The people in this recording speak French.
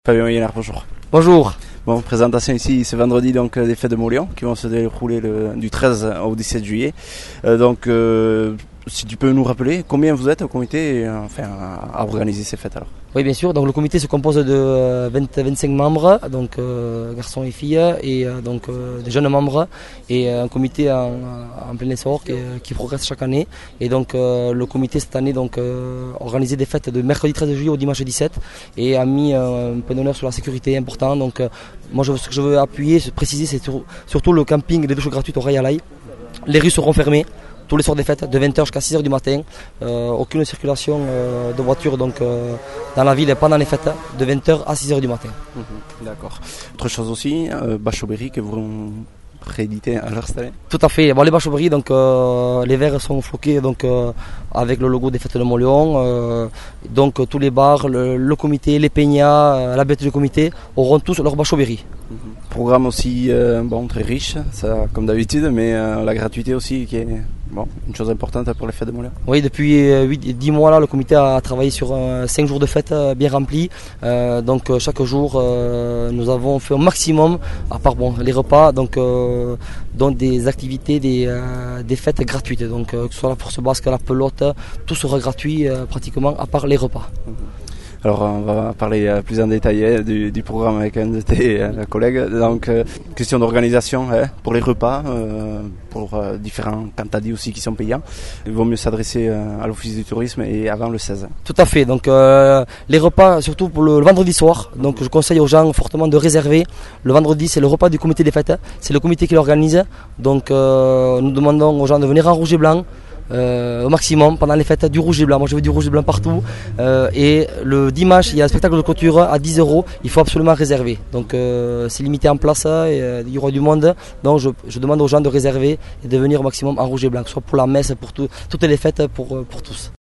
Fabien Moyenard, bonjour. Bonjour. Bon, présentation ici ce vendredi donc des fêtes de Mauléon qui vont se dérouler du 13 au 17 juillet. Si tu peux nous rappeler combien vous êtes au comité à organiser ces fêtes alors. Oui, bien sûr. Donc le comité se compose de 25 membres, donc garçons et filles, et des jeunes membres, et un comité en plein essor qui progresse chaque année. Et donc le comité cette année organisé des fêtes de mercredi 13 juillet au dimanche 17 et a mis un point d'honneur sur la sécurité important. Donc moi ce que je veux appuyer, préciser, c'est surtout le camping des douches gratuites au Royal Eye. Les rues seront fermées tous les soirs des fêtes, de 20h jusqu'à 6h du matin. Aucune circulation de voitures dans la ville pendant les fêtes, de 20h à 6h du matin. D'accord. Autre chose aussi, bâche au berry que vous rééditez alors cette année. Tout à fait. Bon, les bâches au berry, les verres sont floqués avec le logo des fêtes de Mauléon. Tous les bars, le comité, les peñas, la bête du comité auront tous leur bâche au berry. Programme aussi très riche, ça comme d'habitude, mais la gratuité aussi qui est une chose importante pour les fêtes de Mauléon. Oui, depuis 10 mois là, le comité a travaillé sur 5 jours de fêtes bien remplis. Chaque jour, nous avons fait au maximum, à part les repas, dans des activités, des fêtes gratuites. Donc que ce soit la force basque, la pelote, tout sera gratuit pratiquement à part les repas. Alors on va parler plus en détail du programme avec un de tes collègues. Donc question d'organisation pour les repas, pour différents cantadis aussi qui sont payants. Il vaut mieux s'adresser à l'office du tourisme et avant le 16. Tout à fait. Donc les repas, surtout pour le vendredi soir. Donc je conseille aux gens fortement de réserver. Le vendredi, c'est le repas du comité des fêtes. C'est le comité qui l'organise. Donc nous demandons aux gens de venir en rouge et blanc. Au maximum pendant les fêtes du rouge et blanc. Moi je veux du rouge et blanc partout. Et le dimanche il y a un spectacle de clôture à 10 €. Il faut absolument réserver. Donc c'est limité en place et il y aura du monde. Donc je demande aux gens de réserver et de venir au maximum en rouge et blanc, que ce soit pour la messe, pour toutes les fêtes, pour tous.